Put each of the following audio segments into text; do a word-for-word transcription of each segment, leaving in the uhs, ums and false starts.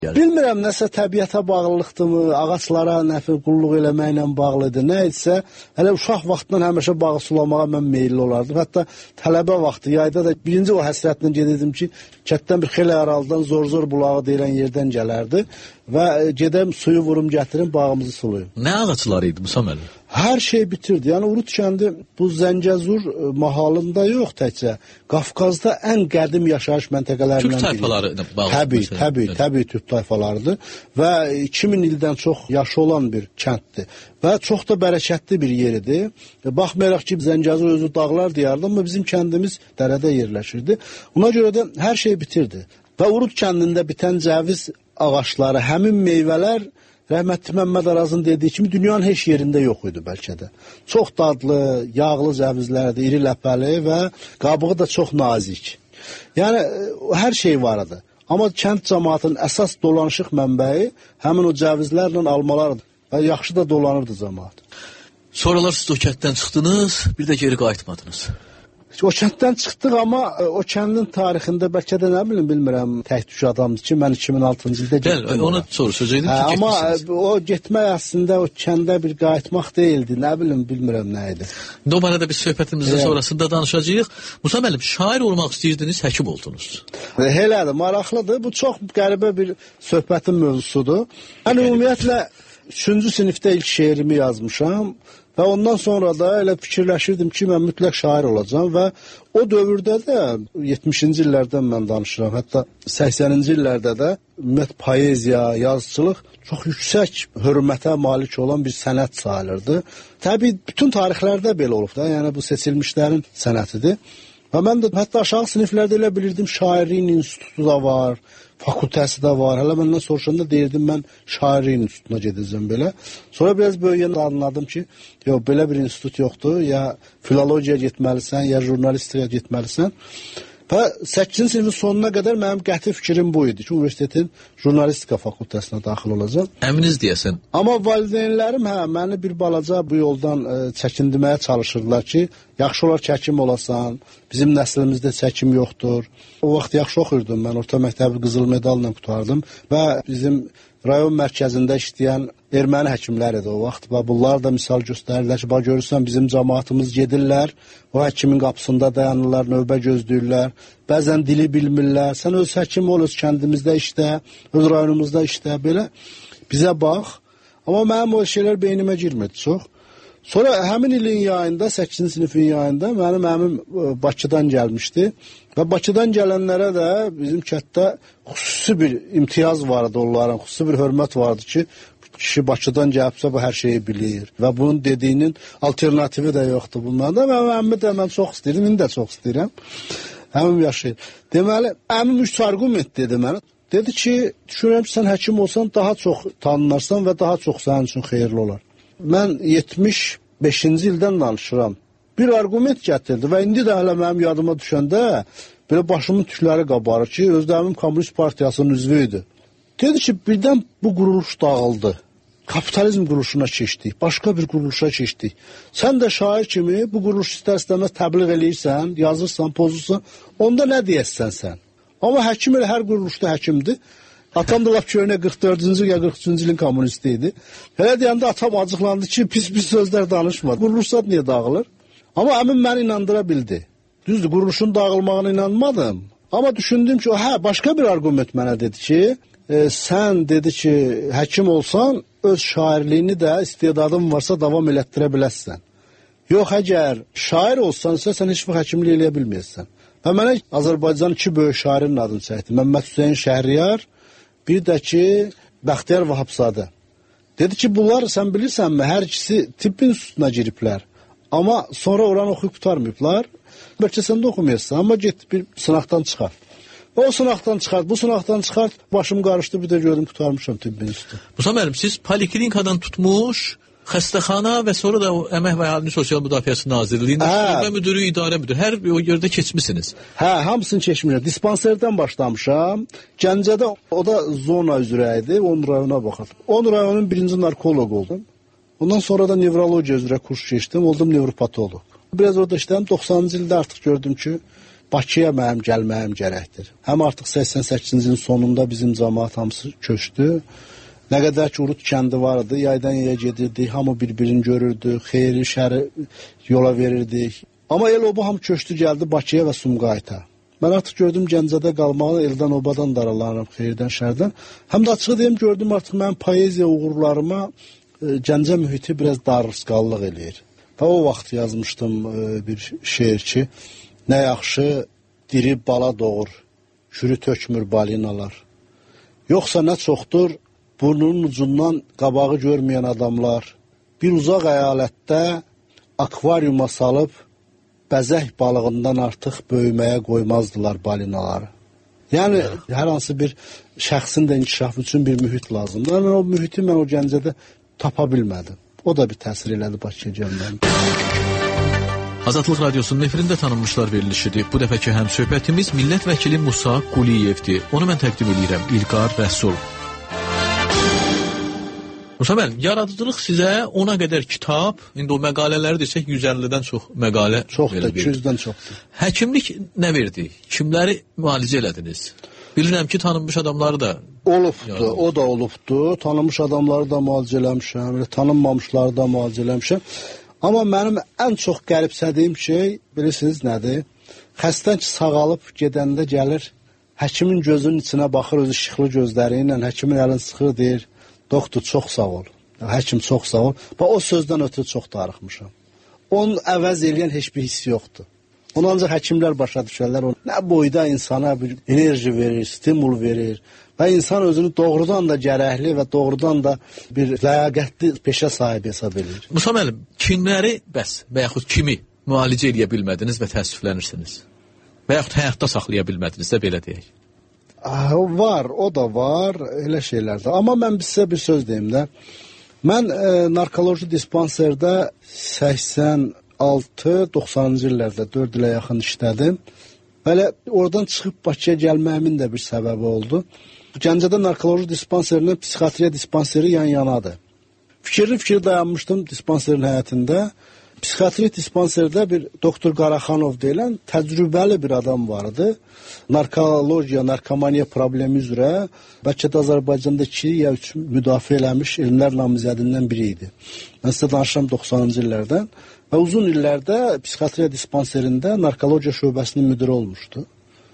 Bilmirəm, nəsə təbiətə bağlılıqdırmı, ağaçlara nəfir qulluq eləməklə bağlıdır, nə etsə, hələ uşaq vaxtından həmişə bağı sulamağa mən meyilli olardım. Hətta tələbə vaxtı, yayda da birinci o həsrətlə gedirdim ki, kətdən bir xeyli aralıdan zor-zor bulağı deyilən yerdən gələrdi və gedəm suyu vurum gətirim, bağımızı suluyum. Nə ağaçları idi Musa müəllim? Hər şey bitirdi. Yəni Urut kəndi bu Zəngəzur mahalında yox təkcə, Qafqazda ən qədim yaşayış məntəqələrindən biri. Türk tayfaları bağlı. Təbii, təbii, təbii Türk tayfalarıdır və iki min ildən çox yaşı olan bir kənddir və çox da bərəkətli bir yeridir. Baxmayaraq ki, Zəngəzur özü dağlar diyardı, amma bizim kəndimiz dərədə yerləşirdi. Ona görə də hər şey bitirdi və Urut kəndində bitən cəviz ağaçları, həmin meyvələr rəhmətli Məmməd Arazın dediyi kimi dünyanın heç yerində yox idi bəlkə də. Çox dadlı, yağlı cəvizlərdir, iri ləpəli və qabığı da çox nazik. Yəni hər şey var idi. Amma kənd cəmaatının əsas dolanışıq mənbəyi həmin o cəvizlərlə almalardır və yaxşı da dolanırdı cəmaat. Sonralar siz o kənddən çıxdınız, bir də geri qayıtmadınız. O kənddən çıxdıq, amma o kəndin tarixində bəlkə də nə bilim, bilmirəm, tək düş adamdır ki, mən iki min altıncı ildə getdim. Gəl, onu soru sözəydim ki, hə, amma getmişsiniz. o getmək əslində o kəndə bir qayıtmaq deyildi, nə bilim, bilmirəm nə idi. İndi o barədə biz söhbətimizin evet. sonrasında danışacağıq. Musa müəllim, şair olmaq istəyirdiniz, həkim oldunuz. Elədir, maraqlıdır. Bu çox qəribə bir söhbətin mövzusudur. Mən ümumiyyətlə üçüncü sinifdə ilk şeirimi yazmışam. Və ondan sonra da elə fikirləşirdim ki, mən mütləq şair olacağam və o dövrdə də yetmişinci illərdən mən danışıram, hətta səksəninci illərdə də ümumiyyət poeziya, yazıçılıq çox yüksək hörmətə malik olan bir sənət sayılırdı. Təbii bütün tarixlərdə belə olub da, yəni bu seçilmişlərin sənətidir. Və mən də hətta aşağı siniflərdə elə bilirdim, şairliyin institutu da var, fakültəsi də var. Hələ məndən soruşanda deyirdim, mən şairliyin institutuna gedəcəm belə. Sonra biraz böyüyəndə anladım ki, yox, belə bir institut yoxdur, ya filologiya getməlisən, ya jurnalistikaya getməlisən. Və səkkizinci sinifin sonuna qədər mənim qəti fikrim bu idi ki, universitetin jurnalistika fakültəsinə daxil olacaq. Əminiz deyəsən. Amma valideynlərim hə, məni bir balaca bu yoldan e, çəkindirməyə çalışırdılar ki, yaxşı olar ki, həkim olasan, bizim nəslimizdə həkim yoxdur. O vaxt yaxşı oxuyurdum, mən orta məktəbi qızıl medalla qutardım və bizim rayon mərkəzində işləyən erməni həkimlər idi o vaxt və bunlar da misal göstərirlər ki, bax görürsən bizim cəmaatımız gedirlər, o həkimin qapısında dayanırlar, növbə gözləyirlər, bəzən dili bilmirlər, sən öz həkim ol, öz kəndimizdə işlə, öz rayonumuzda işlə, belə bizə bax. Amma mənim o şeylər beynimə girmədi çox. Sonra həmin ilin yayında, səkkizinci sinifin yayında mənim əmim Bakıdan gəlmişdi və Bakıdan gələnlərə də bizim kənddə xüsusi bir imtiyaz vardı onların, xüsusi bir hörmət vardı ki, kişi Bakıdan gəlibsə bu hər şeyi bilir və bunun dediyinin alternativi də yoxdur bunlarda və əmimi də mən çox istəyirəm, indi də çox istəyirəm. Əmim yaşayır. Deməli, əmim üç argument dedi mənə. Dedi ki, düşünürəm ki, sən həkim olsan daha çox tanınarsan və daha çox sənin üçün xeyirli olar. Mən yetmiş beşinci ildən danışıram. Bir argument gətirdi və indi də hələ mənim yadıma düşəndə belə başımın tükləri qabarır ki, özlərim Kommunist Partiyasının üzvü idi. Dedi ki, birdən bu quruluş dağıldı. Kapitalizm quruluşuna keçdik, başqa bir quruluşa keçdik. Sən də şair kimi bu quruluş istər-istəməz təbliğ eləyirsən, yazırsan, pozursan, onda nə deyəsən sən? Amma həkim elə hər quruluşda həkimdir. Atam da laf köynə qırx dördüncü ya qırx üçüncü ilin kommunisti idi. Elə deyəndə atam acıqlandı ki, pis-pis sözlər danışmadı. Quruluşlar niyə dağılır? Amma əmim məni inandıra bildi. Düzdür, quruluşun dağılmağına inanmadım. Amma düşündüm ki, hə, başqa bir argument mənə dedi ki, e, sən dedi ki, həkim olsan, öz şairliyini də istedadın varsa davam elətdirə biləsən. Yox, əgər şair olsansa, sən heç bir həkimlik eləyə bilməyəsən. Və mənə Azərbaycanın iki böyük şairin adını çəkdi. Məmməd Hüseyn Şəhriyar, bir də ki, Bəxtiyar Vahabzadə. Dedi ki, bunlar sən bilirsənmi, hər ikisi tibb institutuna giriblər. Amma sonra oranı oxuyub qutarmayıblar. Bəlkə sən də oxumayasın, amma get bir sınaqdan çıxar. O sınaqdan çıxart, bu sınaqdan çıxart, başım qarışdı, bir də gördüm qutarmışam tibb institutu. Musa müəllim, siz poliklinikadan tutmuş, xəstəxana və sonra da o Əmək və Əhalinin Sosial Müdafiəsi Nazirliyində şöbə müdürü, idarə müdürü, hər bir o yerdə keçmisiniz. Hə, hamısını keçmişəm. Dispanserdən başlamışam. Gəncədə o da zona üzrə idi, on rayona baxırdım. on rayonun birinci narkoloq oldum. Ondan sonra da nevrologiya üzrə kurs keçdim, oldum nevropatoloq. Biraz orada işlədim, doxsanıncı ildə artıq gördüm ki, Bakıya mənim gəlməyim gərəkdir. Həm artıq səksən səkkizinci ilin sonunda bizim cəmaət hamısı köçdü. Nə qədər ki, Urut kəndi vardı, yaydan yaya gedirdik, hamı bir-birini görürdü, xeyri, şəri yola verirdik. Amma el oba hamı köçdü, gəldi Bakıya və Sumqayıta. Mən artıq gördüm Gəncədə qalmağı, eldən obadan da aralanırım, xeyirdən, şərdən. Həm də açıq deyim, gördüm artıq mənim poeziya uğurlarıma e, Gəncə mühiti biraz darısqallıq eləyir. Və o vaxt yazmışdım e, bir şeir ki, nə yaxşı diri bala doğur, kürü tökmür balinalar. Yoxsa nə çoxdur, burnunun ucundan qabağı görməyən adamlar bir uzaq əyalətdə akvaryuma salıb bəzək balığından artıq böyüməyə qoymazdılar balinaları. Yəni, hər hansı bir şəxsin də inkişafı üçün bir mühit lazımdır. Mən o mühiti mən o Gəncədə tapa bilmədim. O da bir təsir elədi Bakıya gəlməyim. Azadlıq Radiosunun efirində tanınmışlar verilişidir. Bu dəfəki həm söhbətimiz millət vəkili Musa Quliyevdir. Onu mən təqdim edirəm. İlqar Rəsul. Musa müəllim, yaradıcılıq sizə ona qədər kitab, indi o məqalələri desək yüz əllidən çox məqalə çoxdur, iki yüzdən çoxdur. Həkimlik nə verdi? Kimləri müalicə elədiniz? Bilirəm ki, tanınmış adamları da olubdu, o da olubdu. Tanınmış adamları da müalicə eləmişəm, tanınmamışları da müalicə eləmişəm. Amma mənim ən çox qəribsədiyim şey, bilirsiniz nədir? Xəstən ki, sağalıb gedəndə gəlir, həkimin gözünün içinə baxır, özü işıqlı gözləri ilə, həkimin əlini sıxır, deyir, doktor, çox sağ ol. Həkim, çox sağ ol. Bax, o sözdən ötürü çox darıxmışam. Onun əvəz eləyən heç bir hissi yoxdur. Onu ancaq həkimlər başa düşərlər. Nə boyda insana bir enerji verir, stimul verir və insan özünü doğrudan da gərəkli və doğrudan da bir ləyaqətli peşə sahibi hesab edir. Musa müəllim, kimləri bəs və yaxud kimi müalicə edə bilmədiniz və təəssüflənirsiniz? Və yaxud həyatda saxlaya bilmədiniz də, belə deyək. Var, o da var, elə şeylərdə. Amma mən sizə bir söz deyim də. Mən e, narkoloji dispanserdə səksən altı doxsanıncı illərdə dörd ilə yaxın işlədim. Belə oradan çıxıb Bakıya gəlməyimin də bir səbəbi oldu. Gəncədə narkoloji dispanserinin psixiatriya dispanseri yan-yanadır. Fikirli-fikirli dayanmışdım dispanserin həyətində. Psixiatri dispanserdə bir doktor Qaraxanov deyilən təcrübəli bir adam vardı. Narkologiya, narkomaniya problemi üzrə bəlkə də Azərbaycanda iki ya üç müdafiə eləmiş elmlər namizədindən biri idi. Mən sizə danışıram doxsanıncı illərdən və uzun illərdə psixiatriya dispanserində narkologiya şöbəsinin müdiri olmuşdu.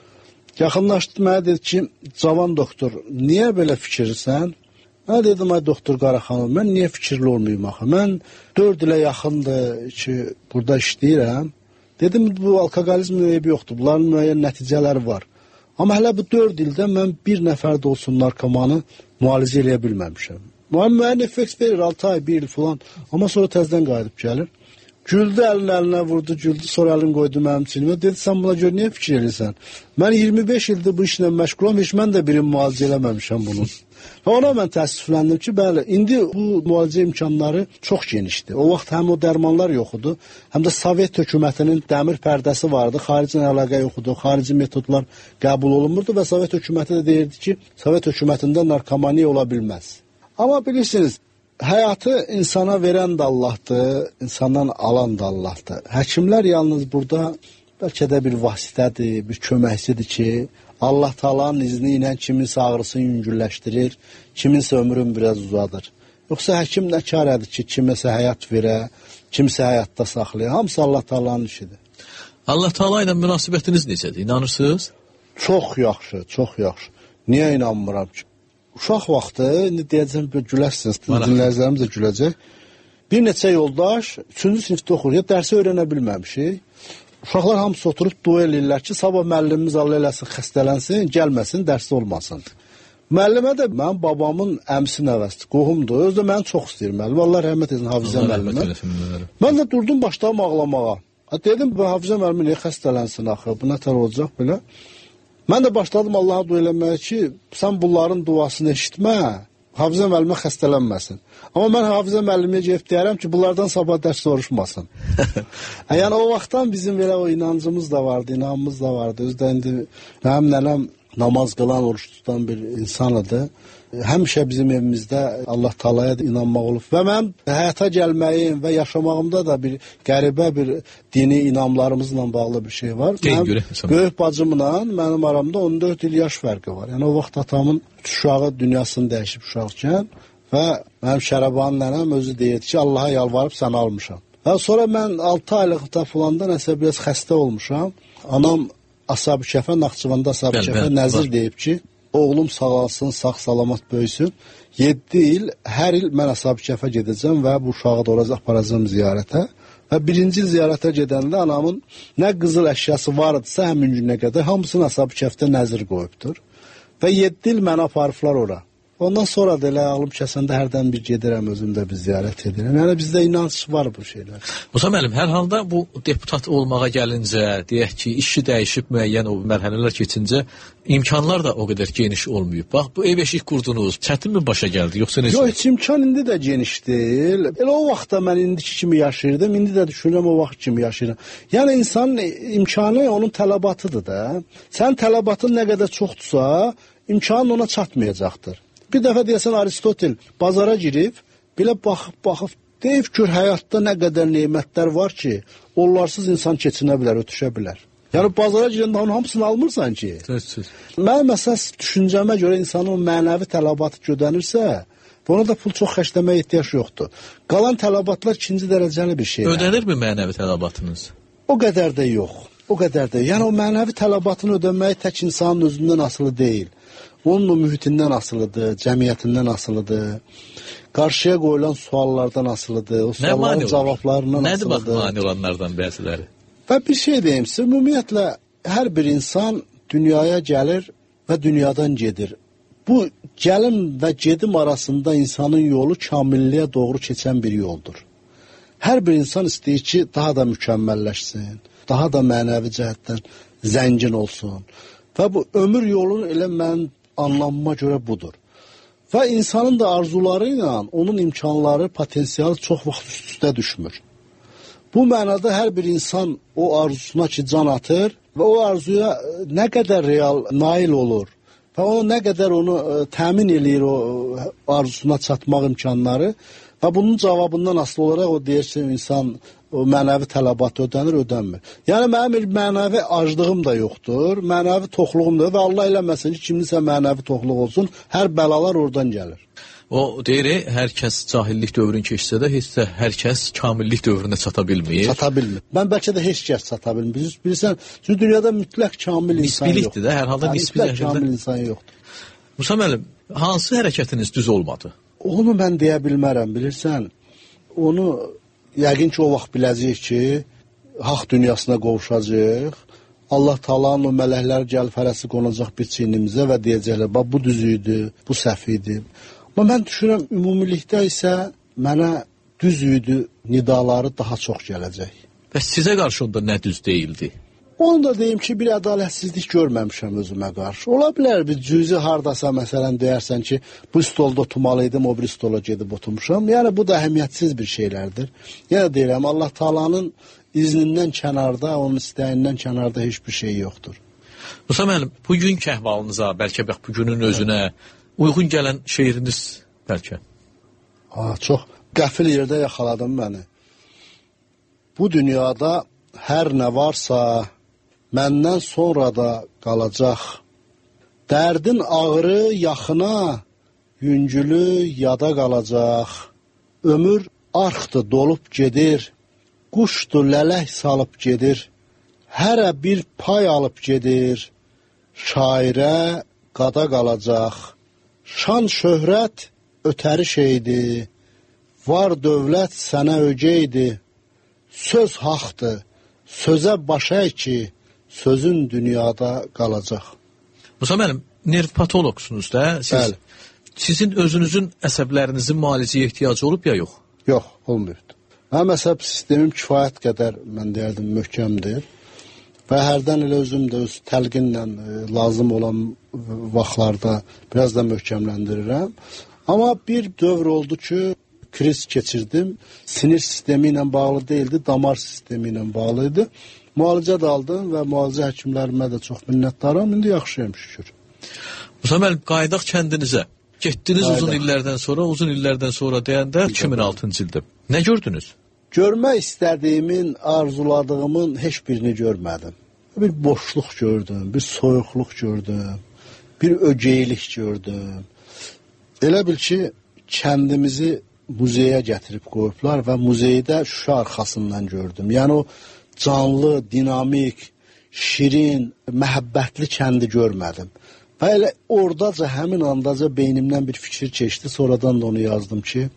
Yaxınlaşdı, mənə dedi ki, cavan doktor, niyə belə fikirsən? Mən dedim, ay doktor Qaraxanov, mən niyə fikirli olmayayım axı? Mən dörd ilə yaxındır ki, burada işləyirəm. Dedim, bu alkoqolizmin eybi yoxdur, bunların müəyyən nəticələri var. Amma hələ bu dörd ildə mən bir nəfər də olsun narkomanı müalicə eləyə bilməmişəm. Müəyyən effekt verir, altı ay, bir il falan, amma sonra təzdən qayıdıb gəlir. Güldü, əlini əlinə vurdu, güldü, sonra əlini qoydu mənim çinimə. Dedi, sən buna görə niyə fikir edirsən? Mən iyirmi beş ildir bu işlə məşğulam, heç mən də birini müalicə eləməmişəm bunun. Və ona mən təəssüfləndim ki, bəli, indi bu müalicə imkanları çox genişdir. O vaxt həm o dərmanlar yox idi, həm də Sovet hökumətinin dəmir pərdəsi vardı, xariclə əlaqə yox idi, xarici metodlar qəbul olunmurdu və Sovet hökuməti də deyirdi ki, Sovet hökumətində narkomaniya ola bilməz. Amma bilirsiniz, həyatı insana verən də Allahdır, insandan alan da Allahdır. Həkimlər yalnız burada bəlkə də bir vasitədir, bir köməkçidir ki, Allah Taala'nın izni ilə kiminsə ağrısını yüngülləşdirir, kiminsə ömrün biraz uzadır. Yoxsa həkim nə kar edir ki, kiməsə həyat verə, kimsə həyatda saxlayır. Hamısı Allah Taala'nın işidir. Allah Taala ilə münasibətiniz necədir? İnanırsınız? Çox yaxşı, çox yaxşı. Niyə inanmıram ki? Uşaq vaxtı, indi deyəcəm, gülərsiniz, dinləyicilərimiz də güləcək. Bir neçə yoldaş, üçüncü sinifdə oxur, ya dərsi öyrənə bilməmişik. Uşaqlar hamısı oturub dua eləyirlər ki, sabah müəllimimiz Allah eləsin, xəstələnsin, gəlməsin, dərsi olmasın. Müəllimə də mənim babamın əmsi nəvəsidir, qohumdur. Özü də məni çox istəyir müəllim. Allah rəhmət edin Hafizə müəllimə. Mən də durdum, başladım ağlamağa. Dedim, bu Hafizə müəllimə niyə xəstələnsin axı, bu nətər olacaq belə. Mən də başladım Allaha dua eləməyə ki, sən bunların duasını eşitmə, Hafizə müəllimə xəstələnməsin. Amma mən Hafizə müəllimə gəlib deyərəm ki, bunlardan sabah dərs soruşmasın. Yəni o vaxtdan bizim belə o inancımız da vardı, inanımız da vardı. Özdə indi mənim nənəm namaz qılan, oruç tutan bir insan idi. həmişə bizim evimizdə Allah Taalaya da inanmaq olub və mən həyata gəlməyim və yaşamağımda da bir qəribə bir dini inamlarımızla bağlı bir şey var. Mənim böyük bacımla mənim aramda on dörd il yaş fərqi var. Yəni o vaxt atamın üç uşağı dünyasını dəyişib uşaqkən və mənim Şərəban nənəm özü deyirdi ki, Allaha yalvarıb səni almışam. Və sonra mən altı aylıqda falanda nəsə biraz xəstə olmuşam. Anam Asabikəfə, Naxçıvanda Asabikəfə nəzir deyib ki, oğlum sağalsın, sağ-salamat böyüsün. yeddi il, hər il mən Asabikəfə gedəcəm və bu uşağı da orada aparacağım ziyarətə. Və birinci il ziyarətə gedəndə anamın nə qızıl əşyası var idisə həmin günə qədər hamısını Asabikəfdə nəzir qoyubdur. Və yeddi il məni aparıblar ora. Ondan sonra da elə ağlım kəsəndə hərdən bir gedirəm, özüm də bir ziyarət edirəm. Yəni bizdə inanc var bu şeylər. Musa müəllim, hər halda bu deputat olmağa gəlincə, deyək ki, işi dəyişib müəyyən o mərhələlər keçincə imkanlar da o qədər geniş olmayıb. Bax, bu ev eşik qurdunuz, çətin mi başa gəldi, yoxsa necə? Yox, heç imkan indi də geniş deyil. Elə o vaxtda mən indiki kimi yaşayırdım, indi də düşünürəm o vaxt kimi yaşayıram. Yəni insanın imkanı onun tələbatıdır da. Sənin tələbatın nə qədər çoxdursa, imkanın ona çatmayacaqdır. Bir dəfə deyəsən Aristotel bazara girib, belə baxıb-baxıb deyib ki, həyatda nə qədər nemətlər var ki, onlarsız insan keçinə bilər, ötüşə bilər. Yəni bazara girəndə onun hamısını almırsan ki. Düzdür. Mənim əsas düşüncəmə görə insanın mənəvi tələbatı gödənirsə, buna da pul çox xərcləməyə ehtiyac yoxdur. Qalan tələbatlar ikinci dərəcəli bir şeydir. Ödənirmi mənəvi tələbatınız? O qədər də yox. O qədər də. Yəni o mənəvi tələbatını ödənməyi tək insanın özündən asılı deyil. Onun o mühitindən asılıdır, cəmiyyətindən asılıdır, qarşıya qoyulan suallardan asılıdır, o sualların cavablarından Nədir asılıdır. Nədir bax mani olanlardan bəziləri? Və bir şey deyim sizə, ümumiyyətlə hər bir insan dünyaya gəlir və dünyadan gedir. Bu gəlim və gedim arasında insanın yolu kamilliyə doğru keçən bir yoldur. Hər bir insan istəyir ki, daha da mükəmməlləşsin, daha da mənəvi cəhətdən zəngin olsun. Və bu ömür yolunu elə mənim anlamıma görə budur. Və insanın da arzuları ilə onun imkanları, potensialı çox vaxt üst-üstə düşmür. Bu mənada hər bir insan o arzusuna ki, can atır və o arzuya nə qədər real nail olur və o nə qədər onu ə, təmin eləyir o ə, arzusuna çatmaq imkanları və bunun cavabından asılı olaraq o deyirsin insan o mənəvi tələbatı ödənir, ödənmir. Yəni mənim mənəvi aclığım da yoxdur, mənəvi toxluğum da və Allah eləməsin ki, kiminsə mənəvi toxluq olsun, hər bəlalar oradan gəlir. O deyir, hər kəs cahillik dövrünü keçsə də, heç də hər kəs kamillik dövrünə çata bilmir. Çata bilmir. Mən bəlkə də heç kəs çata bilmir. Bilirsən, çünki dünyada mütləq kamil insan yoxdur. Nisbilikdir də, hər halda nisbi mütləq kamil insan yoxdur. Musa müəllim, hansı hərəkətiniz düz olmadı? Onu mən deyə bilmərəm, bilirsən. Onu yəqin ki, o vaxt biləcəyik ki, haqq dünyasına qovuşacaq. Allah Taala'nın o mələkləri gəlib fərəsi qonacaq bir çiynimizə və deyəcəklər, bax, bu düz idi, bu səhv idi. Amma mən düşünürəm, ümumilikdə isə mənə düz idi nidaları daha çox gələcək. Bəs sizə qarşı onda nə düz deyildi? Onu da deyim ki, bir ədalətsizlik görməmişəm özümə qarşı. Ola bilər bir cüzi hardasa, məsələn, deyərsən ki, bu stolda oturmalıydım, o bir stola gedib oturmuşam. Yəni, bu da əhəmiyyətsiz bir şeylərdir. Yəni, deyirəm, Allah Taala'nın iznindən kənarda, onun istəyindən kənarda heç bir şey yoxdur. Musa müəllim, bugünkü əhvalınıza, bəlkə bax, bugünün özünə uyğun gələn şeiriniz bəlkə? Ha, çox qəfil yerdə yaxaladım məni. Bu dünyada hər nə varsa, məndən sonra da qalacaq. Dərdin ağrı yaxına, yüngülü yada qalacaq. Ömür arxdır, dolub gedir, quşdur, lələk salıb gedir. Hərə bir pay alıb gedir, şairə qada qalacaq. Şan şöhrət ötəri şeydir, var dövlət sənə ögeydir. Söz haqdır, sözə başay ki, sözün dünyada qalacaq. Musa müəllim, nerv patoloqsunuz da, siz, Bəli. Sizin özünüzün əsəblərinizin müalicəyə ehtiyacı olub ya yox? Yox, olmayıbdır. Mənim əsəb sistemim kifayət qədər, mən deyərdim, möhkəmdir. Və hərdən elə özüm də öz təlqinlə e, lazım olan vaxtlarda biraz da möhkəmləndirirəm. Amma bir dövr oldu ki, kriz keçirdim. Sinir sistemi ilə bağlı deyildi, damar sistemi ilə bağlı idi. Müalicə də aldım və müalicə həkimlərimə də çox minnətdaram. İndi yaxşıyam şükür. Musa müəllim, qayıdaq kəndinizə. Getdiniz Aynen. uzun illərdən sonra, uzun illərdən sonra deyəndə iki min altıncı ildə. Nə gördünüz? Görmək istədiyimin, arzuladığımın heç birini görmədim. Bir boşluq gördüm, bir soyuqluq gördüm, bir ögeylik gördüm. Elə bil ki, kəndimizi muzeyə gətirib qoyublar və muzeydə Şuşa arxasından gördüm. Yəni o canlı, dinamik, şirin, məhəbbətli kəndi görmədim. Və elə oradaca, həmin andaca beynimdən bir fikir keçdi. Sonradan da onu yazdım ki,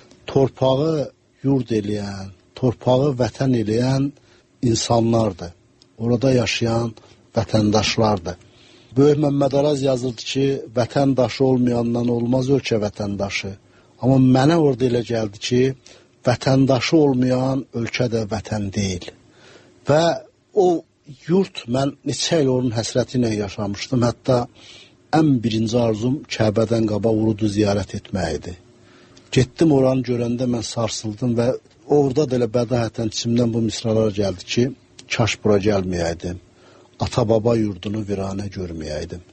torpağı yurd eləyən, torpağı vətən eləyən insanlardır. Orada yaşayan vətəndaşlardır. Böyük Məmməd Araz yazırdı ki, vətəndaşı olmayandan olmaz ölkə vətəndaşı. Amma mənə orada elə gəldi ki, vətəndaşı olmayan ölkə də vətən deyil. Və o yurt, mən neçə il onun həsrəti ilə yaşamışdım. Hətta ən birinci arzum Kəbədən qabaq Urudu ziyarət etmək idi. Getdim oranı görəndə mən sarsıldım və orada da elə bədahətən içimdən bu misralar gəldi ki, kaş bura gəlməyəydim. Ata-baba yurdunu viranə görməyəydim.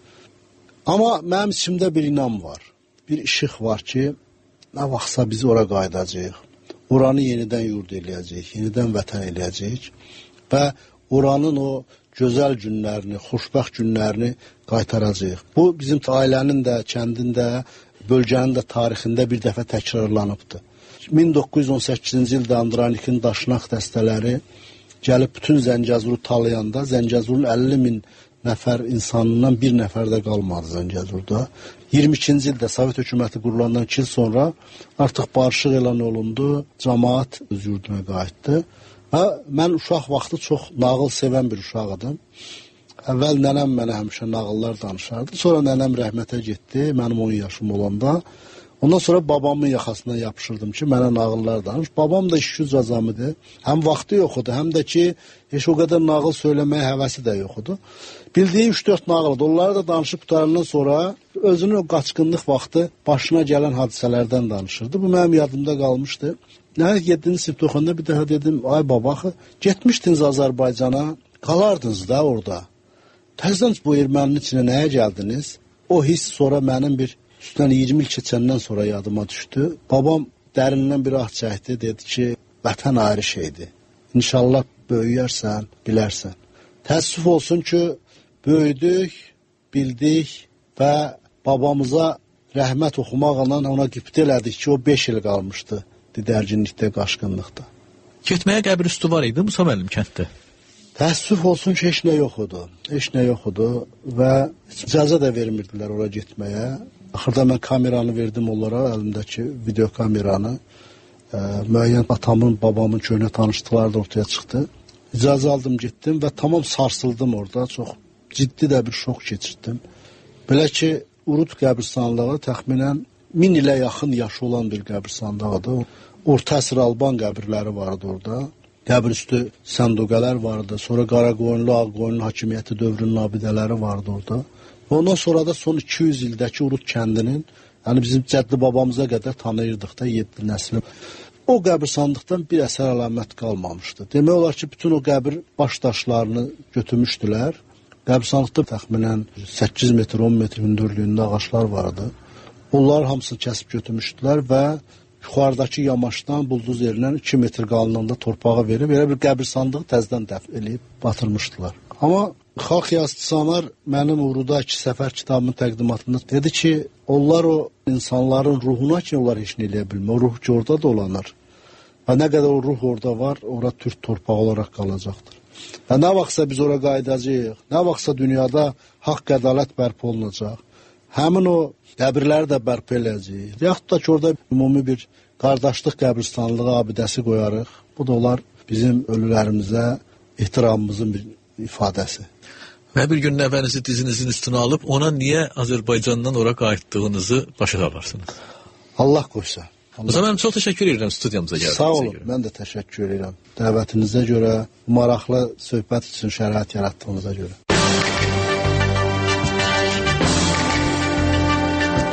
Amma mənim içimdə bir inam var. Bir işıq var ki, nə vaxtsa biz ora qayıdacağıq. Oranı yenidən yurd eləyəcəyik, yenidən vətən eləyəcəyik və oranın o gözəl günlərini, xoşbəxt günlərini qaytaracağıq. Bu, bizim ailənin də, kəndin də, bölgənin də tarixində bir dəfə təkrarlanıbdır. min doqquz yüz on səkkizinci ildə Andranikin daşnaq dəstələri gəlib bütün Zəngəzuru talayanda, Zəngəzurun əlli min nəfər insanından bir nəfər də qalmadı Zəngəzurda. iyirmi ikinci ildə Sovet hökuməti qurulandan iki il sonra artıq barışıq elan olundu, cəmaət öz yurduna qayıtdı. Və mən uşaq vaxtı çox nağıl sevən bir uşaq idim. Əvvəl nənəm mənə həmişə nağıllar danışardı. Sonra nənəm rəhmətə getdi, mənim on yaşım olanda. Ondan sonra babamın yaxasından yapışırdım ki, mənə nağıllar danış. Babam da işgüc adam idi. Həm vaxtı yox idi, həm də ki, heç o qədər nağıl söyləməyə həvəsi də yox idi. Bildiyi üç dörd nağıldı. Onları da danışıb qutarandan sonra özünün o qaçqınlıq vaxtı başına gələn hadisələrdən danışırdı. Bu mənim yadımda qalmışdı. Nəhayət yeddinci sinifdə oxuyanda bir dəfə dedim, ay baba, getmişdiniz Azərbaycana, qalardınız da orada. Təzdən bu erməninin içinə nəyə gəldiniz? O hiss sonra mənim bir üstdən iyirmi il keçəndən sonra yadıma düşdü. Babam dərindən bir ah çəkdi, dedi ki, vətən ayrı şeydir. İnşallah böyüyərsən, bilərsən. Təəssüf olsun ki, böyüdük, bildik və babamıza rəhmət oxumaqla ona qibtə elədik ki, o beş il qalmışdı didərginlikdə, qaşqınlıqda. Getməyə qəbir üstü var idi Musa müəllim kənddə? Təəssüf olsun ki, heç nə yox idi. Heç nə yox idi və icazə də vermirdilər ora getməyə. Axırda mən kameranı verdim onlara, əlimdəki video kameranı. E, müəyyən atamın, babamın köhnə tanışdıqları da ortaya çıxdı. İcazə aldım, getdim və tamam sarsıldım orada. Çox ciddi də bir şok keçirdim. Belə ki, Urud qəbirstanlığı təxminən min ilə yaxın yaşı olan bir qəbirstanlığıdır. Orta əsr Alban qəbirləri vardı orada. Qəbir üstü sənduqələr vardı. Sonra Qaraqoyunlu, Ağqoyunlu hakimiyyəti dövrünün abidələri vardı orada. Ondan sonra da son iki yüz ildəki Urud kəndinin, yəni bizim cəddi babamıza qədər tanıyırdıq da yeddi nəsli. O qəbirstanlıqdan bir əsər əlamət qalmamışdı. Demək olar ki, bütün o qəbir baş daşlarını götürmüşdülər. Qəbirstanlıqda təxminən səkkiz metr, on metr hündürlüyündə ağaclar vardı. Onları hamısını kəsib götürmüşdülər və yuxarıdakı yamaçdan bulduz yerindən iki metr qalınlığında torpağa verib, elə bir qəbirstanlığı təzdən dəfn eləyib batırmışdılar. Amma xalq yazıçılar mənim Uruda iki səfər kitabımın təqdimatında dedi ki, onlar o insanların ruhuna ki, onlar heç nə eləyə bilmir. O ruh ki, orada da olanır. Və nə qədər o ruh orada var, ora türk torpağı olaraq qalacaqdır. Və nə vaxtsa biz ora qayıdacağıq, nə vaxtsa dünyada haqq ədalət bərpa olunacaq. Həmin o qəbirləri də bərpa eləyəcəyik. Yaxud da ki, orada ümumi bir qardaşlıq qəbirstanlığı abidəsi qoyarıq. Bu da olar bizim ölülərimizə ehtiramımızın bir ifadəsi. Və bir gün nəvənizi dizinizin üstünə alıb, ona niyə Azərbaycandan ora qayıtdığınızı başa salarsınız? Allah qoysa. O zaman çox təşəkkür edirəm studiyamıza gəldiyinizə Sağ olun, görə. Mən də təşəkkür edirəm. Dəvətinizə görə, maraqlı söhbət üçün şərait yaratdığınıza görə.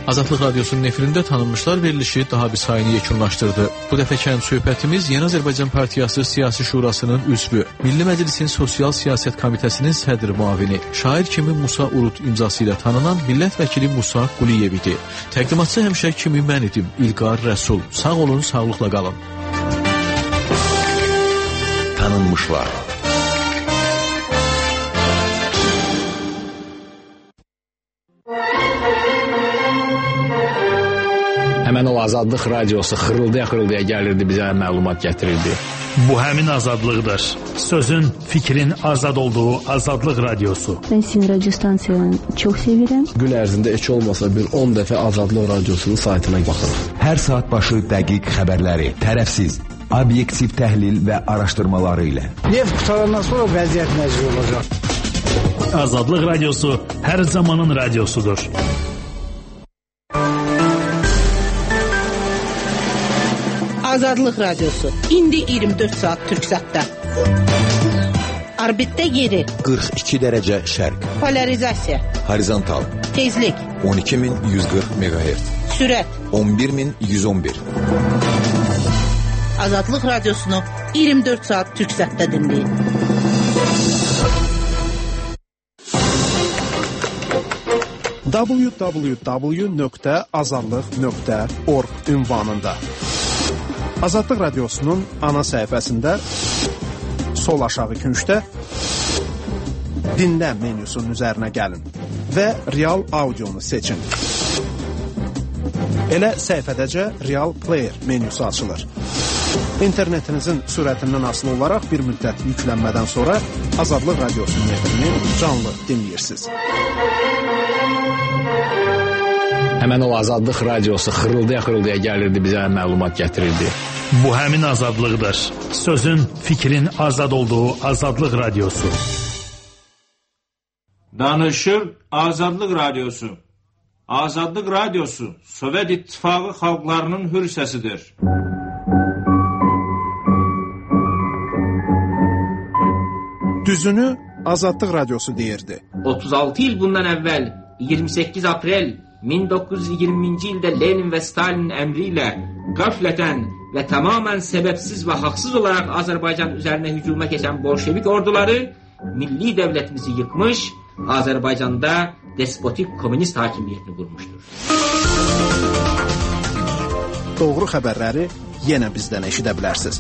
Azadlıq Radiosunun efirində tanınmışlar verilişi daha bir sayını yekunlaşdırdı. Bu dəfəkən söhbətimiz Yeni Azərbaycan Partiyası Siyasi Şurasının üzvü, Milli Məclisin Sosial Siyasət Komitəsinin sədr müavini, şair kimi Musa Urut imzası ilə tanınan millət vəkili Musa Quliyev idi. Təqdimatçı həmişə kimi mən idim, İlqar Rəsul. Sağ olun, sağlıqla qalın. Tanınmışlar. Həmən o Azadlıq Radiosu xırıldaya-xırıldaya gəlirdi, bizə məlumat gətirirdi. Bu həmin azadlıqdır. Sözün, fikrin azad olduğu Azadlıq Radiosu. Ben sizin radyo stansiyonu çok severim. Gün ərzində heç olmasa bir on dəfə Azadlıq Radiosunun saytına baxırıq. Hər saat başı dəqiq xəbərləri, tərəfsiz, obyektiv təhlil və araşdırmaları ilə. Neft qutarandan sonra vəziyyət necə olacaq? Azadlıq Radiosu hər zamanın radiosudur. Azadlıq Radiosu. İndi iyirmi dörd saat Türksatda. Orbitdə yeri. qırx iki dərəcə şərq. Polarizasiya. Horizontal. Tezlik. on iki min yüz qırx meqahertz. Sürət. on bir min yüz on bir. Azadlıq Radiosunu iyirmi dörd saat Türksatda dinleyin. w w w nöqtə azadlıq nöqtə org ünvanında. Azadlıq Radiosunun ana səhifəsində sol aşağı küncdə dinlə menyusunun üzərinə gəlin və real audionu seçin. Elə səhifədəcə real player menyusu açılır. İnternetinizin sürətindən asılı olaraq bir müddət yüklənmədən sonra Azadlıq Radiosunun efrini canlı dinləyirsiniz. Həmən o Azadlıq Radiosu xırıldaya-xırıldaya gəlirdi, bizə məlumat gətirirdi. Bu həmin azadlıqdır. Sözün, fikrin azad olduğu Azadlıq Radiosu. Danışır Azadlıq Radiosu. Azadlıq Radiosu Sovet İttifaqı xalqlarının hür səsidir. Düzünü Azadlıq Radiosu deyirdi. otuz altı il bundan əvvəl iyirmi səkkiz aprel min doqquz yüz iyirminci ildə Lenin və Stalinin əmri ilə qəflətən və tamamən səbəbsiz və haqsız olaraq Azərbaycan üzərinə hücuma keçən bolşevik orduları milli dövlətimizi yıkmış, Azərbaycanda despotik komünist hakimiyyətini qurmuşdur. Doğru xəbərləri yenə bizdən eşidə bilərsiniz.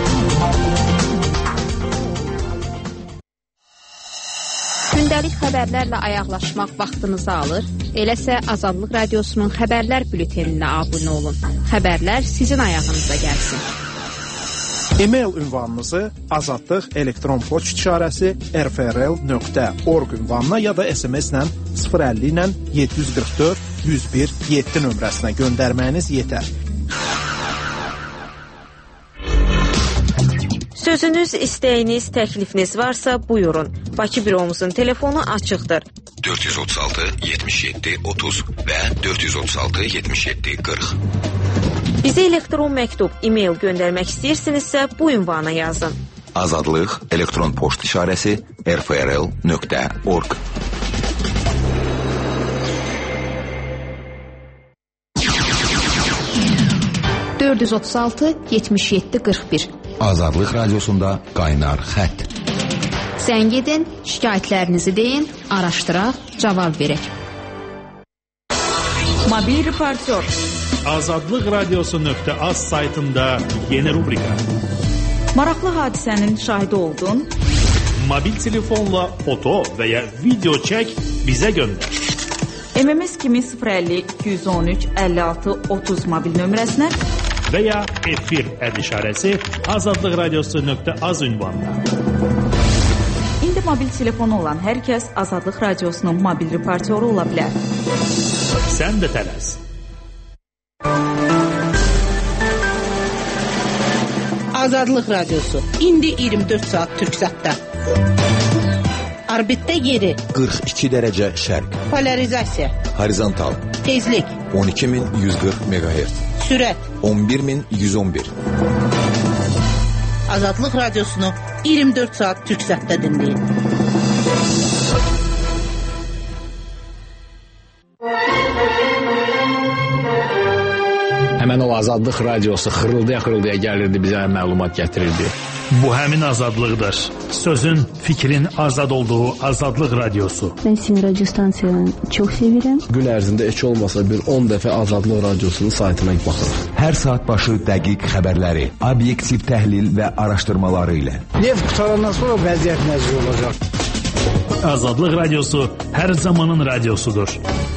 Gündəlik xəbərlərlə ayaqlaşmaq vaxtınızı alır. Eləsə Azadlıq Radiosunun xəbərlər bülteninə abunə olun. Xəbərlər sizin ayağınıza gəlsin. E-mail ünvanınızı azadlıq elektron poçt işarəsi r f r l nöqtə org ünvanına ya da S M S-lə sıfır əlli ilə yeddi yüz qırx dörd yüz bir yeddi nömrəsinə göndərməyiniz yetər. Sözünüz, istəyiniz, təklifiniz varsa buyurun. Bakı büromuzun telefonu açıqdır. dörd yüz otuz altı yetmiş yeddi otuz və dörd yüz otuz altı yetmiş yeddi qırx. Bizə elektron məktub, e-mail göndərmək istəyirsinizsə bu ünvana yazın. Azadlıq elektron poçt işarəsi r f r l nöqtə org. dörd yüz otuz altı yetmiş yeddi qırx bir. Azadlıq Radiosunda qaynar xətt. Zəng edin, şikayətlərinizi deyin, araşdıraq, cavab verək. Mobil reportör. Azadlıq Radiosu nöqtə az saytında yeni rubrika. Maraqlı hadisənin şahidi oldun. Mobil telefonla foto və ya video çək, bizə göndər. M M S kimi sıfır əlli iki yüz on üç əlli altı otuz mobil nömrəsinə və ya efir əd işarəsi Azadlıq Radiosu nöqtə az ünvanına. İndi mobil telefonu olan hər kəs Azadlıq Radiosunun mobil reportyoru ola bilər. Sən də tələs. Azadlıq Radiosu. İndi iyirmi dörd saat Türksatda. Orbitdə yeri. qırx iki dərəcə şərq. Polarizasiya. Horizontal. Tezlik. on iki min yüz qırx meqahertz. Sürət. on bir min yüz on bir. Azadlıq Radiosunu iyirmi dörd saat Türksatda dinləyin. Həmən o Azadlıq radiosu xırıldaya-xırıldaya gəlirdi, bizə məlumat gətirirdi. Bu həmin azadlıqdır. Sözün, fikrin azad olduğu Azadlıq radiosu. Ben sizin radyo stansiyanı çok severim. Gün ərzində heç olmasa bir on dəfə Azadlıq radiosunun saytına baxırıq. Hər saat başı dəqiq xəbərləri, obyektiv təhlil və araşdırmaları ilə. Neft qutarandan sonra vəziyyət necə olacaq? Azadlıq radiosu hər zamanın radiosudur.